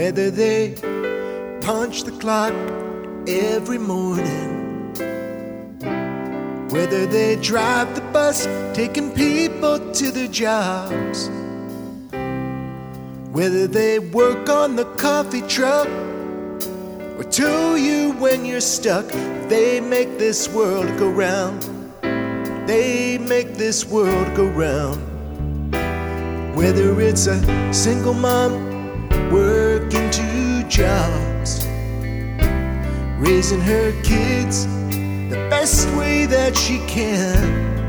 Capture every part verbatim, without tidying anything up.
Whether they punch the clock every morning, whether they drive the bus taking people to their jobs, whether they work on the coffee truck or tow you when you're stuck, they make this world go round. They make this world go round. Whether it's a single mom working two jobs, raising her kids the best way that she can,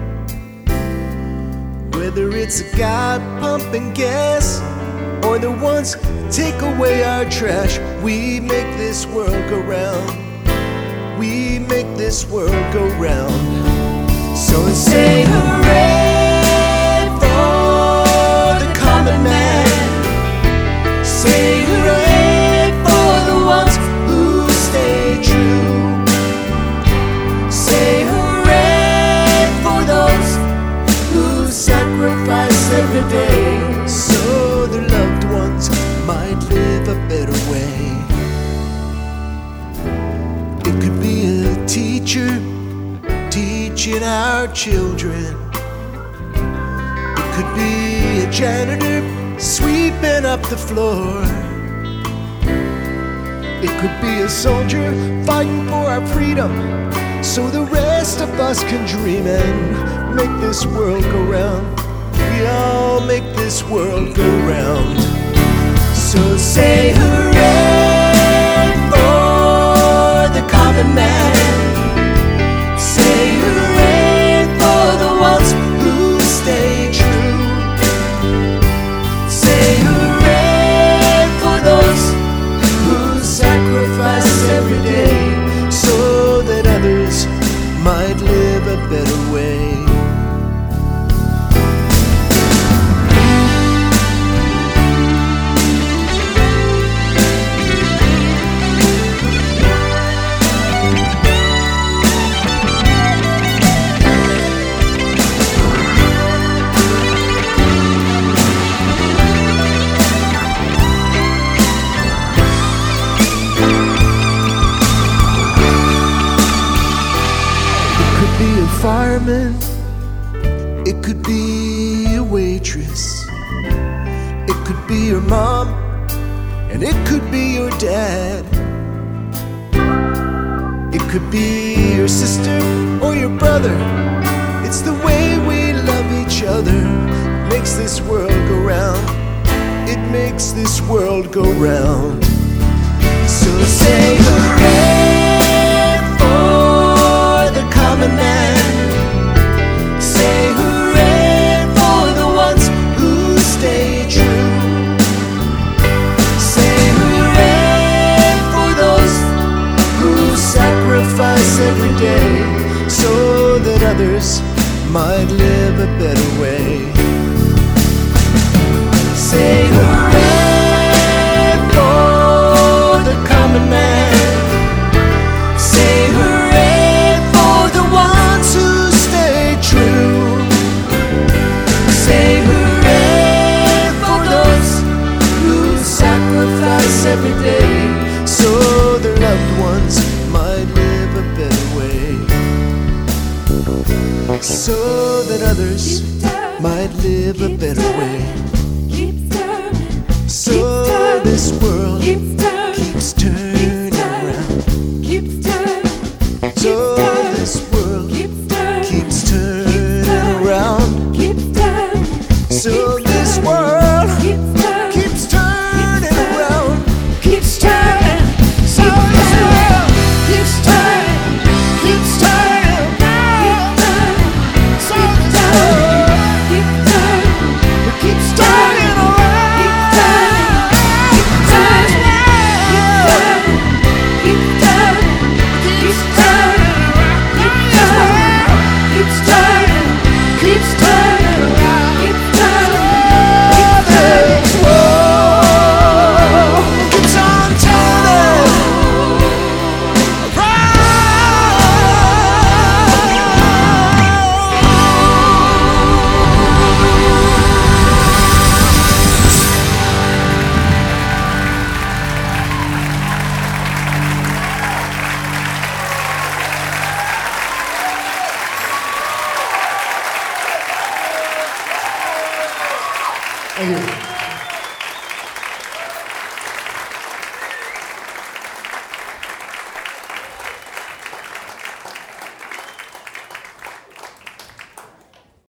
whether it's a guy pumping gas or the ones take away our trash, we make this world go round. We make this world go round. So say hooray for the common man. Say hooray for the ones who stay true. Say hooray for those who sacrifice every day so their loved ones might live a better way. It could be a teacher teaching our children. It could be a janitor sweeping up the floor. It could be a soldier fighting for our freedom so the rest of us can dream and make this world go round. We all make this world go round. So say hooray for the common man. Say hooray for the ones who stay true. Say hooray for those who sacrifice every day so that others might live a better way. Fireman, it could be a waitress, it could be your mom, and it could be your dad. It could be your sister or your brother. It's the way we love each other makes this world go round. It makes this world go round. So say hooray for the common man. Say hooray for the ones who stay true. Say hooray for those who sacrifice every day so that others might live a better way. Say hooray for the common man. Say hooray for the ones who stay true. Say hooray for those who sacrifice every day so their loved ones might live a better way, so that others might live a better way, so this world keeps turning around, so this world keeps turning around, so this world keeps turning around, keeps turning, so this world keeps turning, keeps turning around, so this world keeps turning around, keeps turning, keeps turning, keeps turning. Thank you.